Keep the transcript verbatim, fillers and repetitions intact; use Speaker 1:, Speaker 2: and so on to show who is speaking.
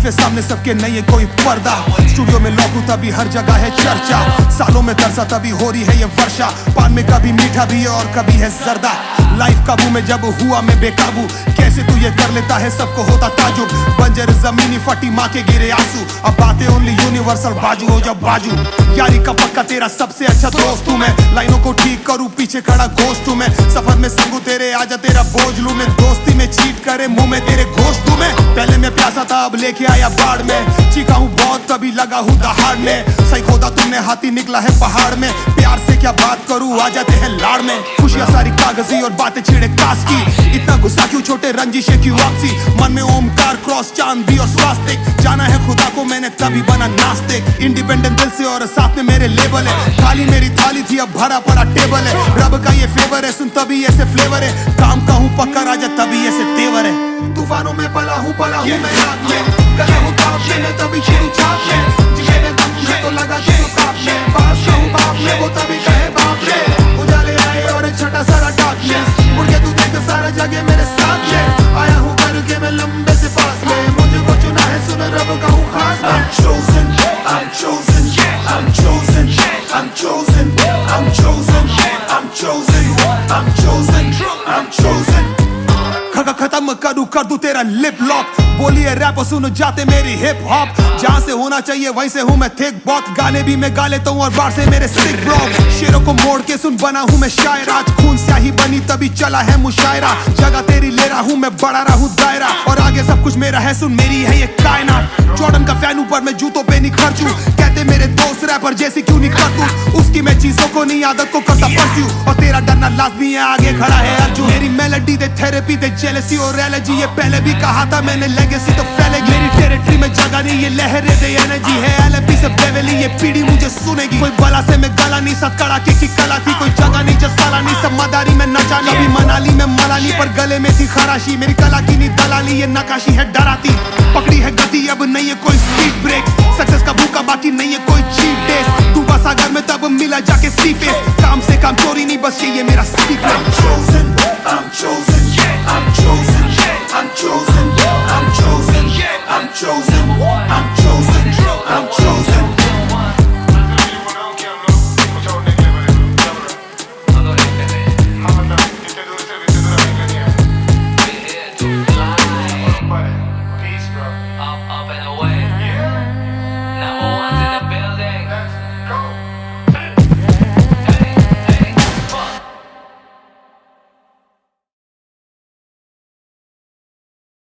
Speaker 1: के सामने सबके नहीं है कोई पर्दा। स्टूडियो में लॉक हूं तभी हर जगह है चर्चा, सालों में तरसा तभी हो रही है ये वर्षा। पान में कभी मीठा भी है और कभी है जर्दा। लाइफ काबू में जब हुआ मैं बेकाबू, कैसे तू ये कर लेता है सबको होता ताजुब। बंजर जमीनी फटी माँ के गिरे आंसू, अब बातें ओनली यूनिवर्सल बाजू हो जब बाजू। यारी का पक्का तेरा सबसे अच्छा दोस्त हूँ मैं, लाइनों को ठीक करूँ पीछे खड़ा घोस्ट हूँ मैं। सफर में संगू तेरे आजा तेरा बोझ लूं मैं, दोस्ती में चीट करे मुंह में तेरे घोस्ट हूँ मैं। पहले मैं प्यासा था अब लेके आया बाढ़ में, चीखा हूँ बहुत तभी लगा हूँ दहाड़ने। सही खोदा तुमने हाथी निकला है पहाड़ में, प्यार से क्या बात करूँ आ जाते हैं लाड़ में। खुशियाँ सारी कागजी और बातें छिड़े कास की, इतना गुस्सा क्यों छोटे रंजिशे की वापसी। मन में ओमकार क्रॉस चांद भी और स्वास्तिक, जाना है खुदा को मैंने तभी बना नास्तिक। इंडिपेंडेंट दिल से और साथ में मेरे लेबल है, खाली मेरी थाली थी अब भरा पड़ा टेबल है। रब का ये फेवर है सुन तभी ऐसे फ्लेवर है, काम का हूँ पक्का राजा तभी ऐसे तेवर है। तूफानों में पला हूँ पला हूँ मैं आग में, गया हूँ ताप में तभी शुरू छाप में। जिसे में दम है तो लगा शुरू काप में, बाप का हूँ बाप में वो तभी कहे बाप में। उजाले आए और एक छोटा सारा डार्कनेस, मुड़ के तू देख सारा जगह मेरे साथ में। आया हूँ करके मैं लंबे से फासले, मुझे को चुना है सुन रब का हूँ खास। I'm chosen, I'm chosen, I'm chosen, I'm chosen, I'm chosen, I'm chosen, I'm chosen, I'm chosen। खगा खत्म करूँ कर दूं तेरा लिप लॉक, बोलिए रैप सुन जाते मेरी हिप हॉप। जहाँ से होना चाहिए वहीं से हूँ मैं थिक बहुत, गाने भी मैं गा लेता हूँ और बार से मेरे सिक ब्लॉग। शेरों को मोड़ के सुन बना हूँ मैं शायर, आज खून स्याही बनी तभी चला है मुशायरा। जगह तेरी ले रहा हूँ मैं बढ़ा रहा हूँ दायरा, और आगे सब कुछ मेरा है सुन मेरी है ये कायनात। जॉर्डन का फैन ऊपर मैं जूतों पे नहीं खर्चूं, कहते मेरे दोस्त रैपर जैसी क्यों नहीं कर तू। उसकी मैं चीजों को नहीं आदत को करता परस्यू, और तेरा डरना लाजमी है आगे खड़ा है अर्जुन। मेरी मेलोडी दे थेरेपी दे जेलसी और एलर्जी, ये पहले भी कहा था मैंने लेगेसी तो फैलेगी। मेरी टेरिटरी में जगह नहीं ये लहरे दे एनर्जी है, एलएपी से बेवेली ये पीढ़ी मुझे सुनेगी। कोई बला से मैं गला नहीं साथ कड़ाके की कला थी, कोई जगह नहीं जसाला नहीं सब मदारी में न जाना। कभी मनाली में मलाली पर गले में थी खराशी, मेरी कला की नहीं दलाली ये नकाशी है डराती। पकड़ी है गति अब नहीं है कोई स्पीड ब्रेक, सक्सेस का भूखा बाकी नहीं है कोई चीट डेज। डूबा सागर में तब मिला जाके सी फेस, काम से काम चोरी नहीं बस ये मेरा secret. I'm chosen, I'm chosen, I'm chosen।